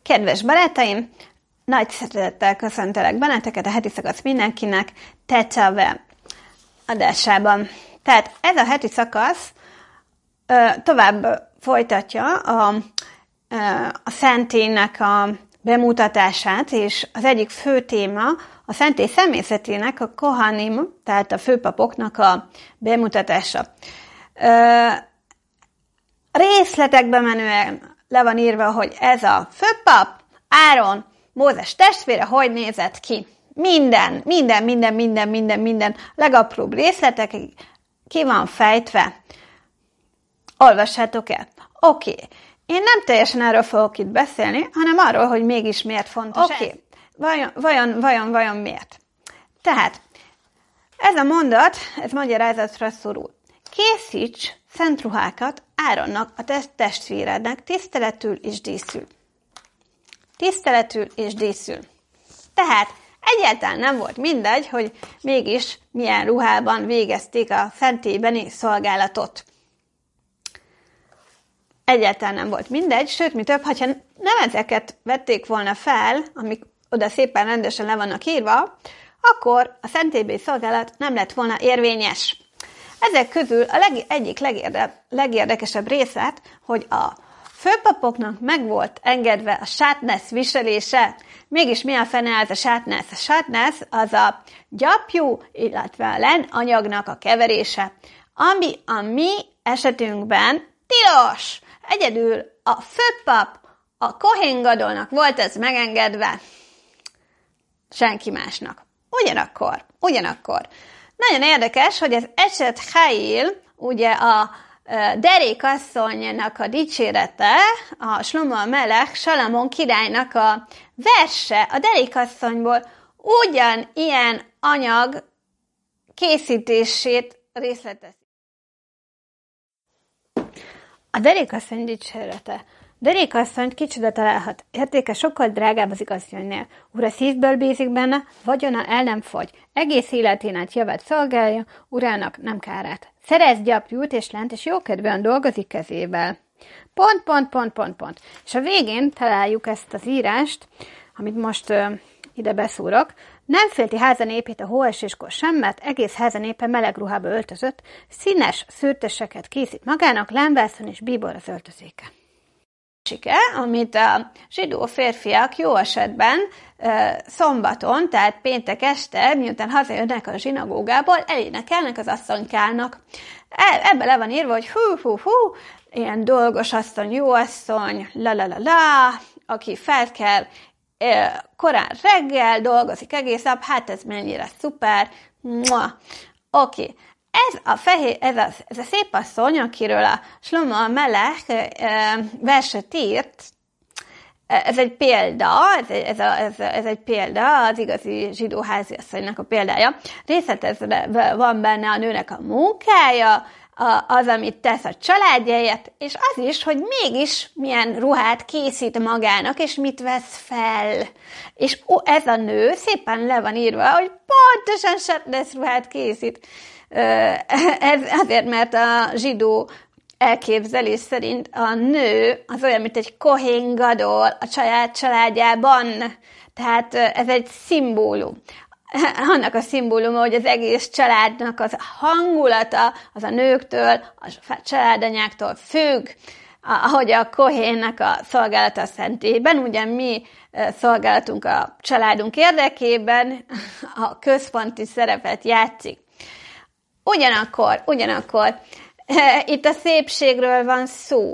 Kedves barátaim, nagy szeretettel köszöntelek benneteket a heti szakasz mindenkinek Tetszave adásában. Tehát ez a heti szakasz tovább folytatja a szentélynek a bemutatását, és az egyik fő téma a szentély személyzetének, a kohanim, tehát a főpapoknak a bemutatása. Részletekbe menően le van írva, hogy ez a főpap, Áron, Mózes testvére, hogy nézett ki. Minden legapróbb részletekig ki van fejtve. Olvassátok el. Oké. Én nem teljesen erről fogok itt beszélni, hanem arról, hogy mégis miért fontos ez. Vajon miért? Tehát, ez a mondat, ez magyarázatra szorul. Készíts szent ruhákat Áronnak, a testvérednek, tiszteletül és díszül. Tiszteletül és díszül. Tehát egyáltalán nem volt mindegy, hogy mégis milyen ruhában végezték a szentélybeni szolgálatot. Egyáltalán nem volt mindegy, sőt, mi több, hogyha nem ezeket vették volna fel, amik oda szépen rendesen le vannak írva, akkor a szentélybeni szolgálat nem lett volna érvényes. Ezek közül egyik legérdekesebb részlet, hogy a főpapoknak meg volt engedve a sátnesz viselése. Mégis mi a fene ez a sátnesz? A sátnesz az a gyapjú, illetve a len anyagnak a keverése, ami a mi esetünkben tilos. Egyedül a főpap, a Kohén Gadolnak volt ez megengedve, senki másnak. Ugyanakkor. Nagyon érdekes, hogy az Eset Hail, ugye a derékasszonynak a dicsérete, a Shlomo Melech, Salamon királynak a verse a derékasszonyból ugyanilyen anyag készítését részletezi. A derékasszony dicsérete. Derékasszonyt kicsoda találhat. Értéke sokkal drágább az igazgyöngynél. Ura szívből bízik benne, vagyona el nem fogy. Egész életén át javát szolgálja, urának nem kárát. Szerez gyapjút és lent, és jókedvűen dolgozik kezével. Pont. És a végén találjuk ezt az írást, amit most ide beszúrok. Nem félti háza népét a hóeséskor sem, mert egész háza népe meleg ruhába öltözött, színes szőrteseket készít magának, lámvászon és bíbor az öltözéke. Amit a zsidó férfiak jó esetben szombaton, tehát péntek este, miután hazajönnek a zsinagógából, elénekelnek az asszonykának. Ebben le van írva, hogy hú, ilyen dolgos asszony, jó asszony, aki fel kell korán reggel, dolgozik egész nap, hát ez mennyire szuper. Oké. Ez a szép asszony, akiről a Shlomo Melech verset írt, ez egy példa, ez egy példa, az igazi zsidó háziasszonynak a példája. Részletezve van benne a nőnek a munkája, az, amit tesz a családjáért, és az is, hogy mégis milyen ruhát készít magának, és mit vesz fel. És ez a nő szépen le van írva, hogy pontosan sátnesz ruhát készít. Ez azért, mert a zsidó elképzelés szerint a nő az olyan, mint egy Kohén Gadol a családjában. Tehát ez egy szimbólum. Annak a szimbóluma, hogy az egész családnak az hangulata, az a nőktől, a családanyáktól függ, ahogy a Kohénnek a szolgálata a szentélyben, ugye mi szolgálatunk a családunk érdekében a központi szerepet játszik. Ugyanakkor itt a szépségről van szó.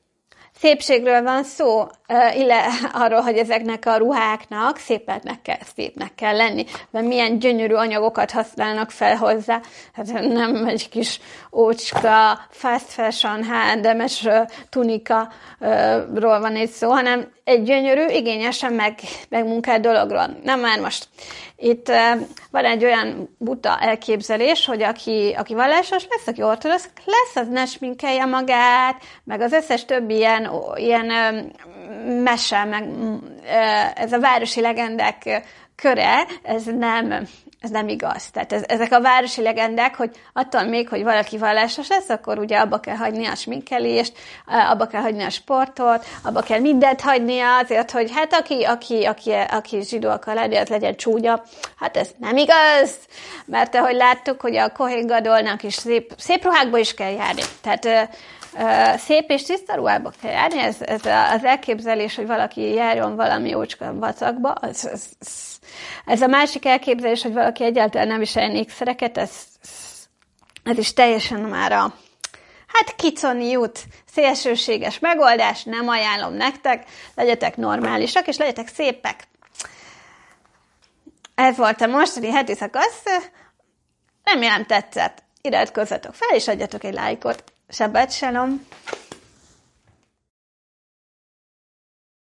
Arról, hogy ezeknek a ruháknak szépnek kell lenni, mert milyen gyönyörű anyagokat használnak fel hozzá. Hát nem egy kis ócska, fast fashion, H&M-es tunikaról van egy szó, hanem egy gyönyörű, igényesen megmunkált dologról. Nem már most. Itt van egy olyan buta elképzelés, hogy aki vallásos lesz, aki ortodox lesz, az ne sminkelje magát, meg az összes többi ilyen mese, meg ez a városi legendák köre, ez ez nem igaz. Tehát ezek a városi legendák, hogy attól még, hogy valaki vallásos lesz, akkor ugye abba kell hagyni a sminkelést, abba kell hagyni a sportot, abba kell mindent hagynia azért, hogy hát aki zsidó akar lenni, az legyen csúnya. Hát ez nem igaz, mert ahogy láttuk, hogy a Kohen Gadolnak is szép ruhákba is kell járni. Tehát szép és tiszta ruhába kell járni, ez az elképzelés, hogy valaki járjon valami jócska vacakba, ez a másik elképzelés, hogy valaki egyáltalán nem viseljen ékszereket, ez is teljesen már a kiconi út, szélsőséges megoldás, nem ajánlom nektek, legyetek normálisak, és legyetek szépek. Ez volt a mostani heti szakasz, remélem tetszett, iratkozzatok fel, és adjatok egy lájkot. Shabbat shalom!